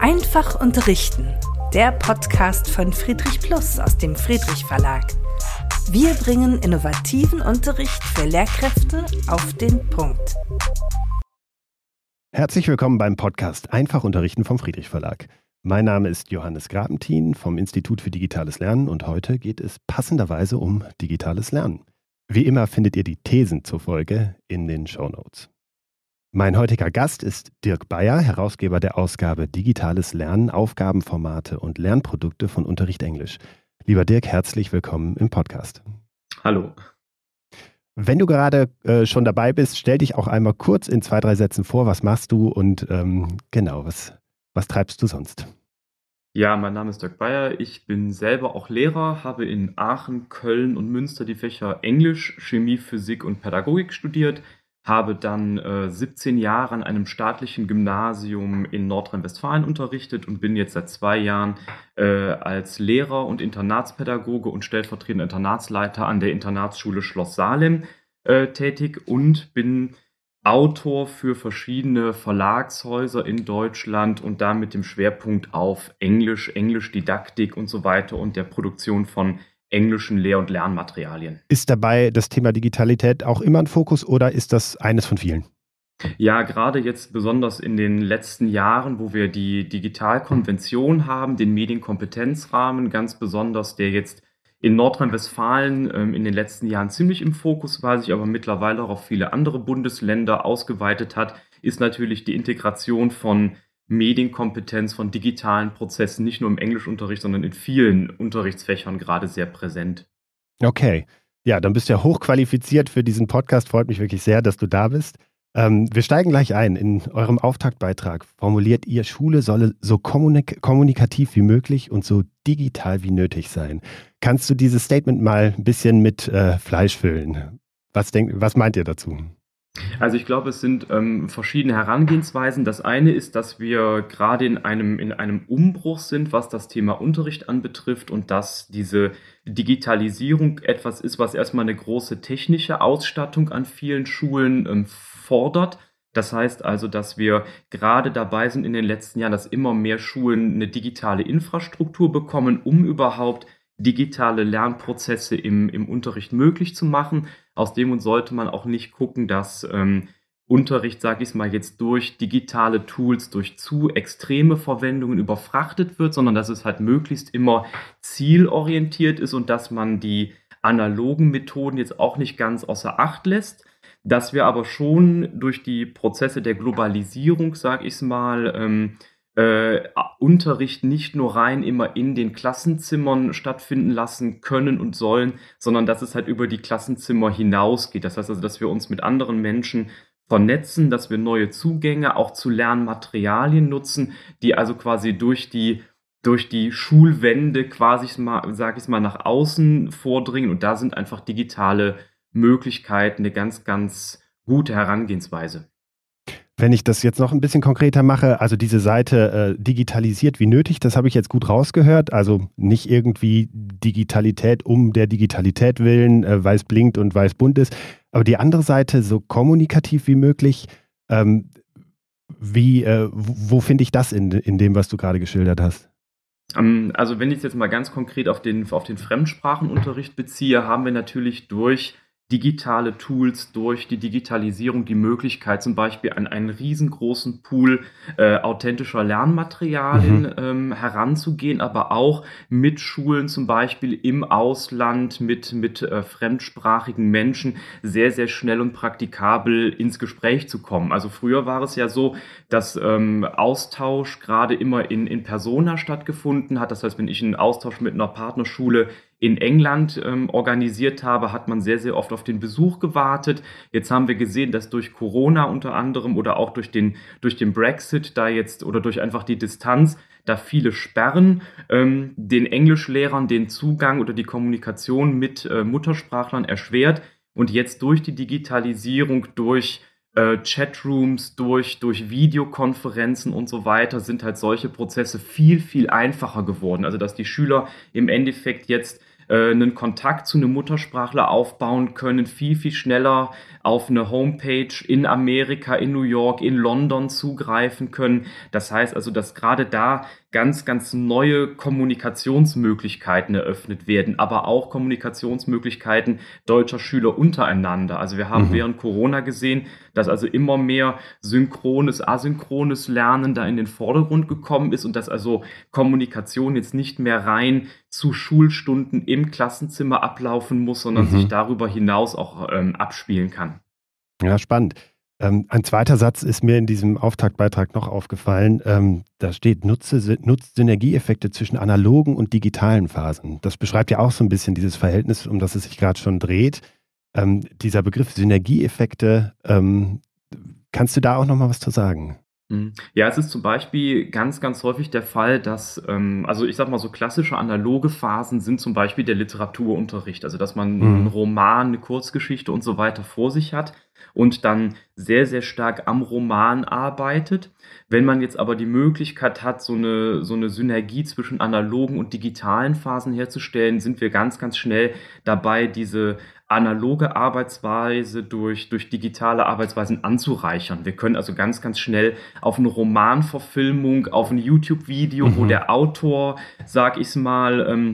Einfach unterrichten, der Podcast von Friedrich Plus aus dem Friedrich Verlag. Wir bringen innovativen Unterricht für Lehrkräfte auf den Punkt. Herzlich willkommen beim Podcast Einfach unterrichten vom Friedrich Verlag. Mein Name ist Johannes Grabentin vom Institut für Digitales Lernen und heute geht es passenderweise um digitales Lernen. Wie immer findet ihr die Thesen zur Folge in den Shownotes. Mein heutiger Gast ist Dirk Bayer, Herausgeber der Ausgabe Digitales Lernen, Aufgabenformate und Lernprodukte von Unterricht Englisch. Lieber Dirk, herzlich willkommen im Podcast. Hallo. Wenn du gerade schon dabei bist, stell dich auch einmal kurz in 2-3 Sätzen vor. Was machst du und was treibst du sonst? Ja, mein Name ist Dirk Bayer. Ich bin selber auch Lehrer, habe in Aachen, Köln und Münster die Fächer Englisch, Chemie, Physik und Pädagogik studiert, habe dann 17 Jahre an einem staatlichen Gymnasium in Nordrhein-Westfalen unterrichtet und bin jetzt seit 2 Jahren als Lehrer und Internatspädagoge und stellvertretender Internatsleiter an der Internatsschule Schloss Salem tätig und bin Autor für verschiedene Verlagshäuser in Deutschland und da mit dem Schwerpunkt auf Englisch, Englischdidaktik und so weiter und der Produktion von englischen Lehr- und Lernmaterialien. Ist dabei das Thema Digitalität auch immer ein Fokus oder ist das eines von vielen? Ja, gerade jetzt besonders in den letzten Jahren, wo wir die Digitalkonvention haben, den Medienkompetenzrahmen, ganz besonders, der jetzt in Nordrhein-Westfalen in den letzten Jahren ziemlich im Fokus war, sich aber mittlerweile auch auf viele andere Bundesländer ausgeweitet hat, ist natürlich die Integration von Medienkompetenz, von digitalen Prozessen, nicht nur im Englischunterricht, sondern in vielen Unterrichtsfächern gerade sehr präsent. Okay, ja, dann bist du ja hochqualifiziert für diesen Podcast. Freut mich wirklich sehr, dass du da bist. Wir steigen gleich ein. In eurem Auftaktbeitrag formuliert ihr, Schule solle so kommunikativ wie möglich und so digital wie nötig sein. Kannst du dieses Statement mal ein bisschen mit Fleisch füllen? Was meint ihr dazu? Also ich glaube, es sind verschiedene Herangehensweisen. Das eine ist, dass wir gerade in einem Umbruch sind, was das Thema Unterricht anbetrifft und dass diese Digitalisierung etwas ist, was erstmal eine große technische Ausstattung an vielen Schulen fordert. Das heißt also, dass wir gerade dabei sind in den letzten Jahren, dass immer mehr Schulen eine digitale Infrastruktur bekommen, um überhaupt digitale Lernprozesse im Unterricht möglich zu machen. Aus dem Grund sollte man auch nicht gucken, dass Unterricht, sage ich mal, jetzt durch digitale Tools, durch zu extreme Verwendungen überfrachtet wird, sondern dass es halt möglichst immer zielorientiert ist und dass man die analogen Methoden jetzt auch nicht ganz außer Acht lässt. Dass wir aber schon durch die Prozesse der Globalisierung, sage ich mal, Unterricht nicht nur rein immer in den Klassenzimmern stattfinden lassen können und sollen, sondern dass es halt über die Klassenzimmer hinausgeht. Das heißt also, dass wir uns mit anderen Menschen vernetzen, dass wir neue Zugänge auch zu Lernmaterialien nutzen, die also quasi durch die Schulwände quasi, sage ich mal, nach außen vordringen. Und da sind einfach digitale Möglichkeiten eine ganz, ganz gute Herangehensweise. Wenn ich das jetzt noch ein bisschen konkreter mache, also diese Seite digitalisiert wie nötig, das habe ich jetzt gut rausgehört. Also nicht irgendwie Digitalität um der Digitalität willen, weil es blinkt und weil es bunt ist. Aber die andere Seite, so kommunikativ wie möglich, wo finde ich das in dem, was du gerade geschildert hast? Also wenn ich es jetzt mal ganz konkret auf den Fremdsprachenunterricht beziehe, haben wir natürlich durch digitale Tools, durch die Digitalisierung die Möglichkeit, zum Beispiel an einen riesengroßen Pool authentischer Lernmaterialien heranzugehen, aber auch mit Schulen zum Beispiel im Ausland, mit fremdsprachigen Menschen sehr, sehr schnell und praktikabel ins Gespräch zu kommen. Also früher war es ja so, dass Austausch gerade immer in Persona stattgefunden hat. Das heißt, wenn ich einen Austausch mit einer Partnerschule in England organisiert habe, hat man sehr, sehr oft auf den Besuch gewartet. Jetzt haben wir gesehen, dass durch Corona unter anderem oder auch durch den Brexit da jetzt oder durch einfach die Distanz da viele sperren, den Englischlehrern den Zugang oder die Kommunikation mit Muttersprachlern erschwert. Und jetzt durch die Digitalisierung, durch Chatrooms, durch Videokonferenzen und so weiter sind halt solche Prozesse viel, viel einfacher geworden. Also dass die Schüler im Endeffekt jetzt einen Kontakt zu einem Muttersprachler aufbauen können, viel, viel schneller auf eine Homepage in Amerika, in New York, in London zugreifen können. Das heißt also, dass gerade da ganz, ganz neue Kommunikationsmöglichkeiten eröffnet werden, aber auch Kommunikationsmöglichkeiten deutscher Schüler untereinander. Also wir haben während Corona gesehen, dass also immer mehr synchrones, asynchrones Lernen da in den Vordergrund gekommen ist und dass also Kommunikation jetzt nicht mehr rein zu Schulstunden im Klassenzimmer ablaufen muss, sondern sich darüber hinaus auch abspielen kann. Ja, spannend. Ein zweiter Satz ist mir in diesem Auftaktbeitrag noch aufgefallen. Da steht, nutzt Synergieeffekte zwischen analogen und digitalen Phasen. Das beschreibt ja auch so ein bisschen dieses Verhältnis, um das es sich gerade schon dreht. Dieser Begriff Synergieeffekte, kannst du da auch noch mal was zu sagen? Ja, es ist zum Beispiel ganz, ganz häufig der Fall, dass, also ich sag mal so klassische analoge Phasen sind zum Beispiel der Literaturunterricht, also dass man einen Roman, eine Kurzgeschichte und so weiter vor sich hat und dann sehr, sehr stark am Roman arbeitet. Wenn man jetzt aber die Möglichkeit hat, so eine Synergie zwischen analogen und digitalen Phasen herzustellen, sind wir ganz, ganz schnell dabei, diese analoge Arbeitsweise durch digitale Arbeitsweisen anzureichern. Wir können also ganz, ganz schnell auf eine Romanverfilmung, auf ein YouTube-Video, wo der Autor, sag ich mal,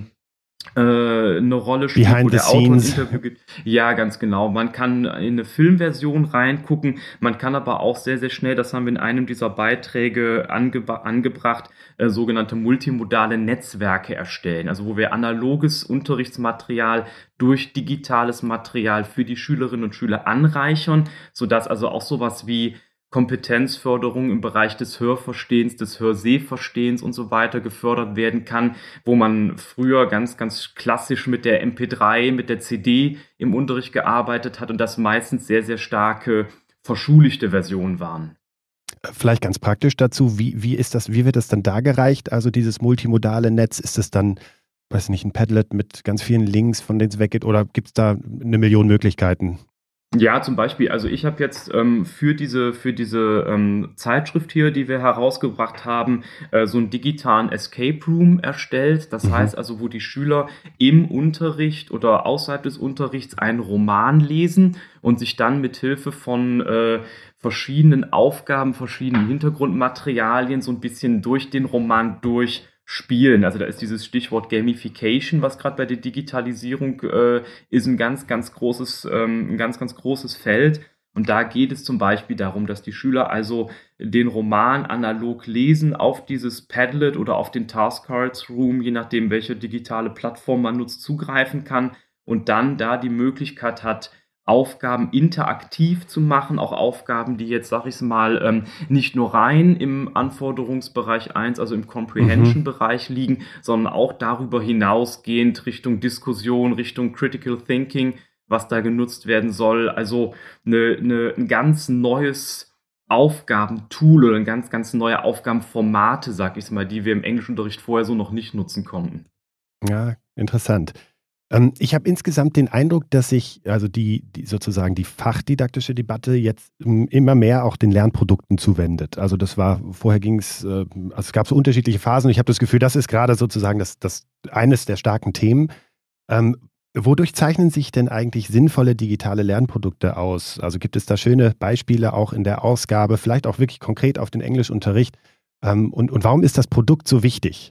eine Rolle spielt, Behind wo der the Autor ein scenes. Interview gibt. Ja, ganz genau. Man kann in eine Filmversion reingucken, man kann aber auch sehr, sehr schnell, das haben wir in einem dieser Beiträge angebracht, sogenannte multimodale Netzwerke erstellen, also wo wir analoges Unterrichtsmaterial durch digitales Material für die Schülerinnen und Schüler anreichern, sodass also auch sowas wie Kompetenzförderung im Bereich des Hörverstehens, des Hörsehverstehens und so weiter gefördert werden kann, wo man früher ganz, ganz klassisch mit der MP3, mit der CD im Unterricht gearbeitet hat und das meistens sehr, sehr starke verschuligte Versionen waren. Vielleicht ganz praktisch dazu, wie wird das dann da gereicht? Also dieses multimodale Netz, ist es dann, weiß nicht, ein Padlet mit ganz vielen Links, von denen es weggeht, oder gibt es da eine Million Möglichkeiten? Ja, zum Beispiel, also ich habe jetzt für diese Zeitschrift hier, die wir herausgebracht haben, so einen digitalen Escape Room erstellt. Das heißt also, wo die Schüler im Unterricht oder außerhalb des Unterrichts einen Roman lesen und sich dann mit Hilfe von verschiedenen Aufgaben, verschiedenen Hintergrundmaterialien so ein bisschen durch den Roman durchspielen. Also da ist dieses Stichwort Gamification, was gerade bei der Digitalisierung ist, ein ganz, ganz großes Feld. Und da geht es zum Beispiel darum, dass die Schüler also den Roman analog lesen auf dieses Padlet oder auf den Taskcards Room, je nachdem, welche digitale Plattform man nutzt, zugreifen kann und dann da die Möglichkeit hat, Aufgaben interaktiv zu machen, auch Aufgaben, die jetzt, sag ich mal, nicht nur rein im Anforderungsbereich 1, also im Comprehension-Bereich liegen, sondern auch darüber hinausgehend Richtung Diskussion, Richtung Critical Thinking, was da genutzt werden soll. Also ein ganz neues Aufgabentool oder ein ganz, ganz neue Aufgabenformate, sag ich mal, die wir im Englischunterricht vorher so noch nicht nutzen konnten. Ja, interessant. Ich habe insgesamt den Eindruck, dass sich also die fachdidaktische Debatte jetzt immer mehr auch den Lernprodukten zuwendet. Also vorher ging es, also es gab so unterschiedliche Phasen und ich habe das Gefühl, das ist gerade sozusagen das eines der starken Themen. Wodurch zeichnen sich denn eigentlich sinnvolle digitale Lernprodukte aus? Also gibt es da schöne Beispiele auch in der Ausgabe, vielleicht auch wirklich konkret auf den Englischunterricht? Und warum ist das Produkt so wichtig?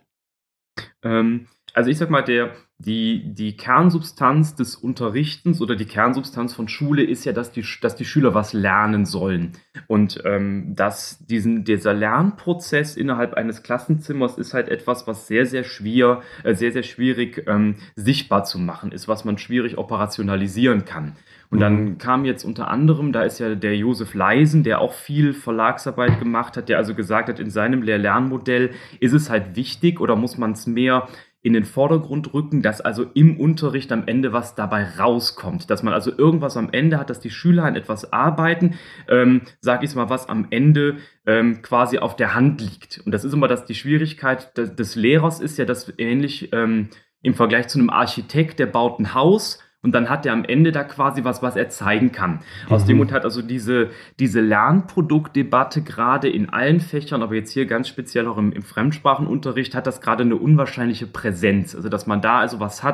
Also ich sag mal, die Kernsubstanz des Unterrichtens oder die Kernsubstanz von Schule ist ja, dass die Schüler was lernen sollen. Und dieser Lernprozess innerhalb eines Klassenzimmers ist halt etwas, was sehr, sehr schwierig sichtbar zu machen ist, was man schwierig operationalisieren kann. Und dann kam jetzt unter anderem, da ist ja der Josef Leisen, der auch viel Verlagsarbeit gemacht hat, der also gesagt hat, in seinem Lehr-Lernmodell ist es halt wichtig oder muss man es mehr in den Vordergrund rücken, dass also im Unterricht am Ende was dabei rauskommt, dass man also irgendwas am Ende hat, dass die Schüler an etwas arbeiten, sag ich mal, was am Ende quasi auf der Hand liegt. Und das ist immer die Schwierigkeit des Lehrers ist ja, dass ähnlich im Vergleich zu einem Architekt, der baut ein Haus und dann hat er am Ende da quasi was er zeigen kann. Aus dem Grund hat also diese Lernproduktdebatte gerade in allen Fächern, aber jetzt hier ganz speziell auch im Fremdsprachenunterricht, hat das gerade eine unwahrscheinliche Präsenz. Also dass man da also was hat,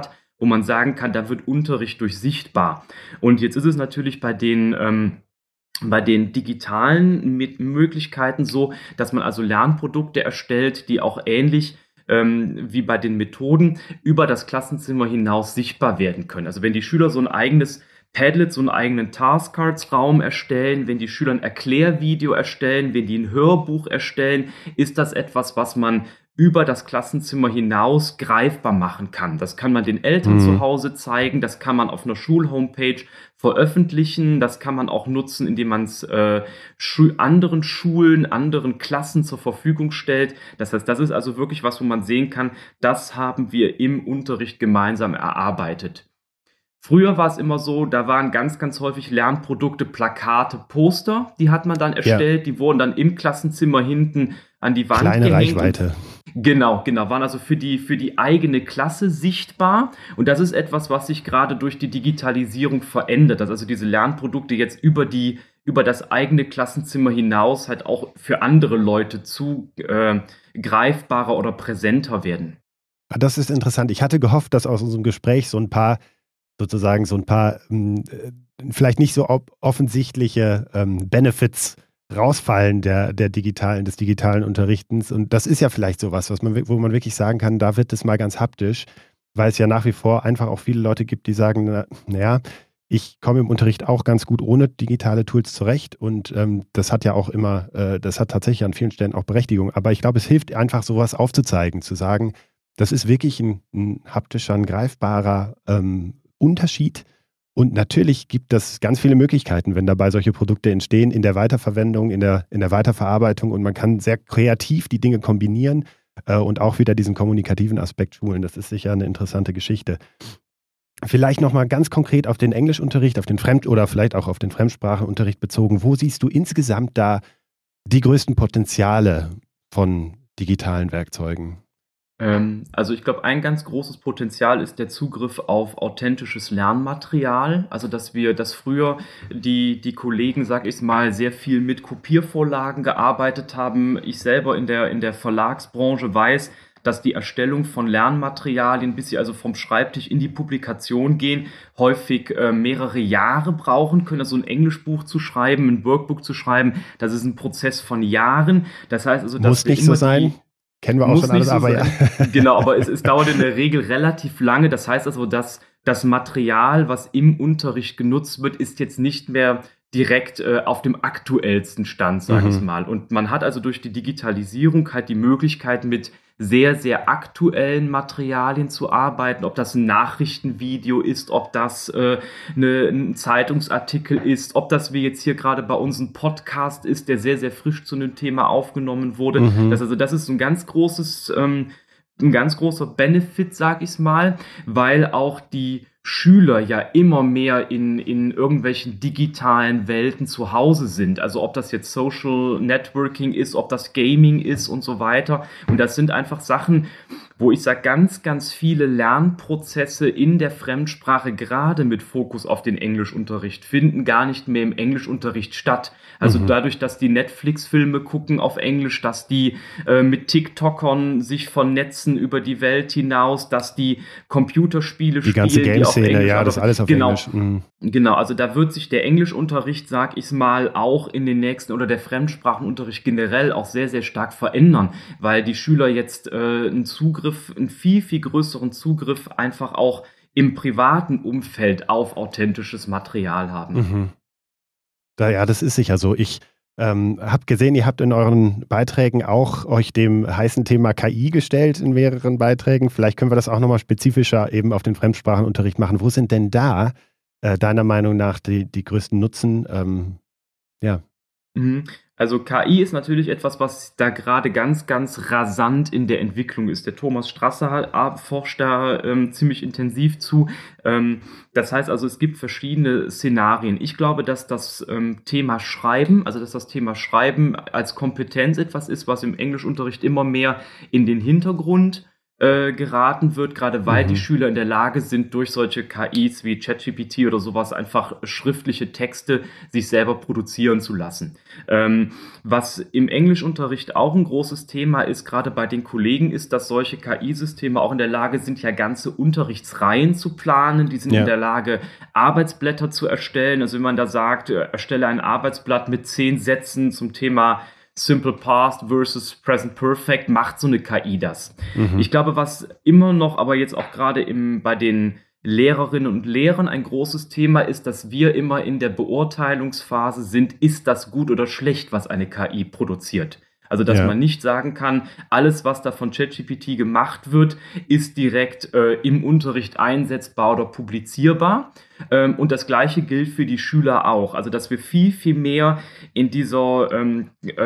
wo man sagen kann, da wird Unterricht durch sichtbar. Und jetzt ist es natürlich bei den digitalen Möglichkeiten so, dass man also Lernprodukte erstellt, die auch ähnlich wie bei den Methoden über das Klassenzimmer hinaus sichtbar werden können. Also wenn die Schüler so ein eigenes Padlet, so einen eigenen Taskcards-Raum erstellen, wenn die Schüler ein Erklärvideo erstellen, wenn die ein Hörbuch erstellen, ist das etwas, was man über das Klassenzimmer hinaus greifbar machen kann. Das kann man den Eltern zu Hause zeigen, das kann man auf einer Schulhomepage veröffentlichen, das kann man auch nutzen, indem man es anderen Schulen, anderen Klassen zur Verfügung stellt. Das heißt, das ist also wirklich was, wo man sehen kann, das haben wir im Unterricht gemeinsam erarbeitet. Früher war es immer so, da waren ganz, ganz häufig Lernprodukte, Plakate, Poster, die hat man dann erstellt, die wurden dann im Klassenzimmer hinten an die Wand gehängt. Kleine Reichweite. Genau, waren also für die eigene Klasse sichtbar. Und das ist etwas, was sich gerade durch die Digitalisierung verändert, dass also diese Lernprodukte jetzt über das eigene Klassenzimmer hinaus halt auch für andere Leute greifbarer oder präsenter werden. Das ist interessant. Ich hatte gehofft, dass aus unserem Gespräch so ein paar vielleicht nicht so offensichtliche Benefits rausfallen des digitalen Unterrichtens. Und das ist ja vielleicht sowas, wo man wirklich sagen kann, da wird es mal ganz haptisch, weil es ja nach wie vor einfach auch viele Leute gibt, die sagen, naja, ich komme im Unterricht auch ganz gut ohne digitale Tools zurecht und das hat ja auch immer, das hat tatsächlich an vielen Stellen auch Berechtigung. Aber ich glaube, es hilft einfach, sowas aufzuzeigen, zu sagen, das ist wirklich ein haptischer, ein greifbarer Unterschied. Und natürlich gibt es ganz viele Möglichkeiten, wenn dabei solche Produkte entstehen, in der Weiterverwendung, in der Weiterverarbeitung, und man kann sehr kreativ die Dinge kombinieren und auch wieder diesen kommunikativen Aspekt schulen. Das ist sicher eine interessante Geschichte. Vielleicht nochmal ganz konkret auf den Englischunterricht, oder vielleicht auch auf den Fremdsprachenunterricht bezogen. Wo siehst du insgesamt da die größten Potenziale von digitalen Werkzeugen? Also ich glaube, ein ganz großes Potenzial ist der Zugriff auf authentisches Lernmaterial. Also dass früher die Kollegen, sag ich mal, sehr viel mit Kopiervorlagen gearbeitet haben. Ich selber in der Verlagsbranche weiß, dass die Erstellung von Lernmaterialien, bis sie also vom Schreibtisch in die Publikation gehen, häufig mehrere Jahre brauchen können. Also ein Englischbuch zu schreiben, ein Workbook zu schreiben, das ist ein Prozess von Jahren. Das heißt also, muss nicht so sein. Kennen wir auch schon alles, aber ja. Genau, aber es dauert in der Regel relativ lange. Das heißt also, dass das Material, was im Unterricht genutzt wird, ist jetzt nicht mehr direkt auf dem aktuellsten Stand, sage ich mal. Und man hat also durch die Digitalisierung halt die Möglichkeit, mit sehr, sehr aktuellen Materialien zu arbeiten, ob das ein Nachrichtenvideo ist, ob das ein Zeitungsartikel ist, ob das wie jetzt hier gerade bei uns ein Podcast ist, der sehr, sehr frisch zu einem Thema aufgenommen wurde. Das ist ein ganz großer Benefit, sag ich mal, weil auch die Schüler ja immer mehr in irgendwelchen digitalen Welten zu Hause sind. Also ob das jetzt Social Networking ist, ob das Gaming ist und so weiter. Und das sind einfach Sachen, wo ich sage, ganz, ganz viele Lernprozesse in der Fremdsprache, gerade mit Fokus auf den Englischunterricht, finden gar nicht mehr im Englischunterricht statt. Also dadurch, dass die Netflix-Filme gucken auf Englisch, dass die mit TikTokern sich vernetzen über die Welt hinaus, dass die Computerspiele spielen, ganze Game-Szene, ja, das alles auf Englisch. Genau, also da wird sich der Englischunterricht, sag ich mal, auch in den nächsten, oder der Fremdsprachenunterricht generell auch sehr, sehr stark verändern, weil die Schüler jetzt einen viel, viel größeren Zugriff einfach auch im privaten Umfeld auf authentisches Material haben. Ja, das ist sicher so. Ich habe gesehen, ihr habt in euren Beiträgen auch euch dem heißen Thema KI gestellt in mehreren Beiträgen. Vielleicht können wir das auch nochmal spezifischer eben auf den Fremdsprachenunterricht machen. Wo sind denn da deiner Meinung nach die größten Nutzen? Also KI ist natürlich etwas, was da gerade ganz, ganz rasant in der Entwicklung ist. Der Thomas Strasser forscht da ziemlich intensiv zu. Das heißt also, es gibt verschiedene Szenarien. Ich glaube, dass das Thema Schreiben als Kompetenz etwas ist, was im Englischunterricht immer mehr in den Hintergrund geraten wird, gerade weil die Schüler in der Lage sind, durch solche KIs wie ChatGPT oder sowas einfach schriftliche Texte sich selber produzieren zu lassen. Was im Englischunterricht auch ein großes Thema ist, gerade bei den Kollegen, ist, dass solche KI-Systeme auch in der Lage sind, ja ganze Unterrichtsreihen zu planen. Die sind in der Lage, Arbeitsblätter zu erstellen. Also wenn man da sagt, erstelle ein Arbeitsblatt mit 10 Sätzen zum Thema Simple Past versus Present Perfect, macht so eine KI das. Ich glaube, was immer noch, aber jetzt auch gerade bei den Lehrerinnen und Lehrern ein großes Thema ist, dass wir immer in der Beurteilungsphase sind, ist das gut oder schlecht, was eine KI produziert. Also, dass man nicht sagen kann, alles, was da von ChatGPT gemacht wird, ist direkt im Unterricht einsetzbar oder publizierbar. Und das Gleiche gilt für die Schüler auch. Also, dass wir viel, viel mehr in diesem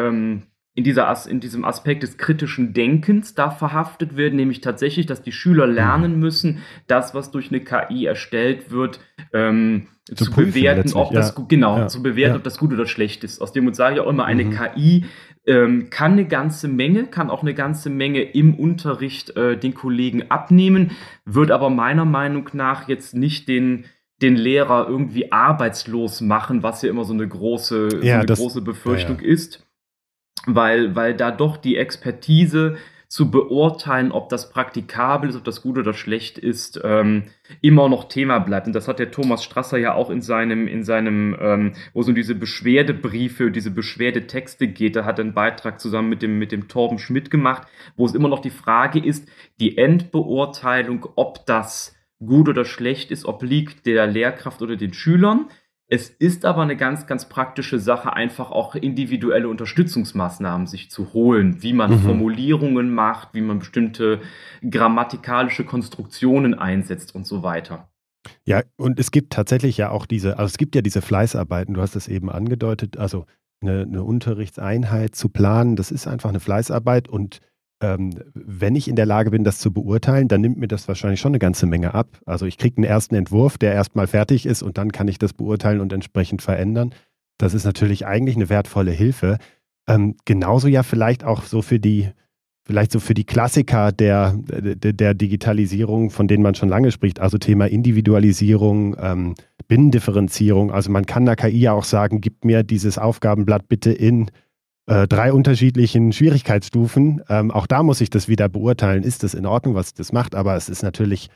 Aspekt des kritischen Denkens da verhaftet werden, nämlich tatsächlich, dass die Schüler lernen müssen, das, was durch eine KI erstellt wird, zu bewerten, ob das gut oder schlecht ist. Aus dem Grund sage ich auch immer, eine KI kann auch eine ganze Menge im Unterricht den Kollegen abnehmen, wird aber meiner Meinung nach jetzt nicht den Lehrer irgendwie arbeitslos machen, was ja immer so eine große Befürchtung ist. Weil da doch die Expertise zu beurteilen, ob das praktikabel ist, ob das gut oder schlecht ist, immer noch Thema bleibt. Und das hat der Thomas Strasser ja auch in seinem, wo es um diese Beschwerdebriefe, diese Beschwerdetexte geht, da hat er einen Beitrag zusammen mit dem Torben Schmidt gemacht, wo es immer noch die Frage ist, die Endbeurteilung, ob das gut oder schlecht ist, obliegt der Lehrkraft oder den Schülern. Es ist aber eine ganz, ganz praktische Sache, einfach auch individuelle Unterstützungsmaßnahmen sich zu holen, wie man Formulierungen macht, wie man bestimmte grammatikalische Konstruktionen einsetzt und so weiter. Ja, und es gibt tatsächlich ja auch diese Fleißarbeiten, du hast es eben angedeutet, also eine Unterrichtseinheit zu planen, das ist einfach eine Fleißarbeit und wenn ich in der Lage bin, das zu beurteilen, dann nimmt mir das wahrscheinlich schon eine ganze Menge ab. Also ich kriege einen ersten Entwurf, der erstmal fertig ist und dann kann ich das beurteilen und entsprechend verändern. Das ist natürlich eigentlich eine wertvolle Hilfe. Genauso ja vielleicht auch so für die Klassiker der Digitalisierung, von denen man schon lange spricht, also Thema Individualisierung, Binnendifferenzierung. Also man kann der KI ja auch sagen, gib mir dieses Aufgabenblatt bitte in 3 unterschiedlichen Schwierigkeitsstufen. Auch da muss ich das wieder beurteilen. Ist das in Ordnung, was das macht? Aber es ist natürlich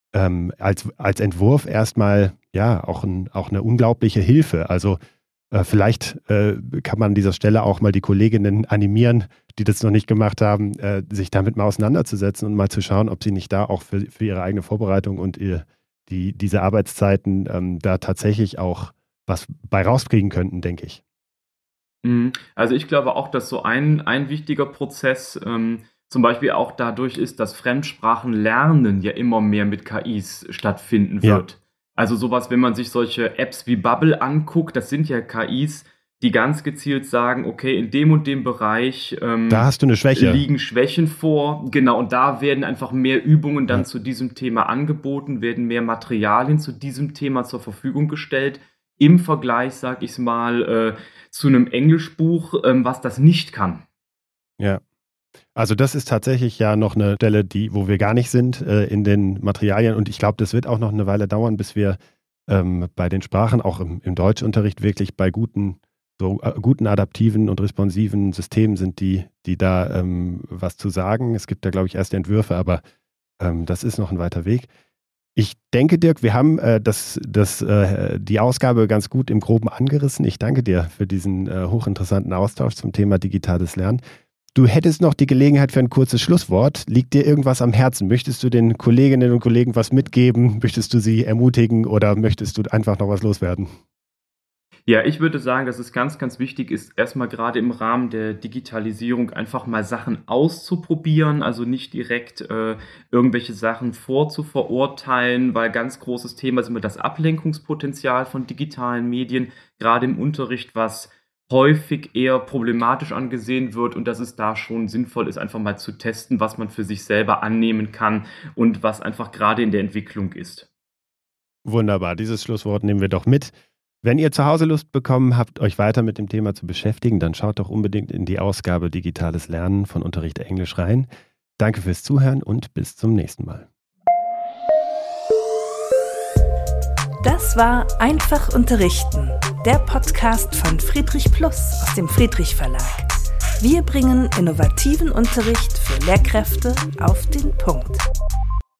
als Entwurf erstmal ja auch eine unglaubliche Hilfe. Also vielleicht kann man an dieser Stelle auch mal die Kolleginnen animieren, die das noch nicht gemacht haben, sich damit mal auseinanderzusetzen und mal zu schauen, ob sie nicht da auch für ihre eigene Vorbereitung und diese Arbeitszeiten da tatsächlich auch was bei rauskriegen könnten, denke ich. Also ich glaube auch, dass so ein wichtiger Prozess zum Beispiel auch dadurch ist, dass Fremdsprachenlernen ja immer mehr mit KIs stattfinden wird. Ja. Also sowas, wenn man sich solche Apps wie Bubble anguckt, das sind ja KIs, die ganz gezielt sagen, okay, in dem und dem Bereich da hast du eine Schwäche. Liegen Schwächen vor. Genau, und da werden einfach mehr Übungen dann zu diesem Thema angeboten, werden mehr Materialien zu diesem Thema zur Verfügung gestellt. Im Vergleich, sag ich mal, zu einem Englischbuch, was das nicht kann. Ja, also das ist tatsächlich ja noch eine Stelle, wo wir gar nicht sind in den Materialien und ich glaube, das wird auch noch eine Weile dauern, bis wir bei den Sprachen, auch im Deutschunterricht wirklich bei guten adaptiven und responsiven Systemen sind, die da was zu sagen. Es gibt da, glaube ich, erste Entwürfe, aber das ist noch ein weiter Weg. Ich denke, Dirk, wir haben die Ausgabe ganz gut im Groben angerissen. Ich danke dir für diesen hochinteressanten Austausch zum Thema digitales Lernen. Du hättest noch die Gelegenheit für ein kurzes Schlusswort. Liegt dir irgendwas am Herzen? Möchtest du den Kolleginnen und Kollegen was mitgeben? Möchtest du sie ermutigen oder möchtest du einfach noch was loswerden? Ja, ich würde sagen, dass es ganz, ganz wichtig ist, erstmal gerade im Rahmen der Digitalisierung einfach mal Sachen auszuprobieren, also nicht direkt irgendwelche Sachen vorzuverurteilen, weil ganz großes Thema ist immer das Ablenkungspotenzial von digitalen Medien, gerade im Unterricht, was häufig eher problematisch angesehen wird und dass es da schon sinnvoll ist, einfach mal zu testen, was man für sich selber annehmen kann und was einfach gerade in der Entwicklung ist. Wunderbar, dieses Schlusswort nehmen wir doch mit. Wenn ihr zu Hause Lust bekommen habt, euch weiter mit dem Thema zu beschäftigen, dann schaut doch unbedingt in die Ausgabe Digitales Lernen von Unterricht Englisch rein. Danke fürs Zuhören und bis zum nächsten Mal. Das war Einfach unterrichten, der Podcast von Friedrich Plus aus dem Friedrich Verlag. Wir bringen innovativen Unterricht für Lehrkräfte auf den Punkt.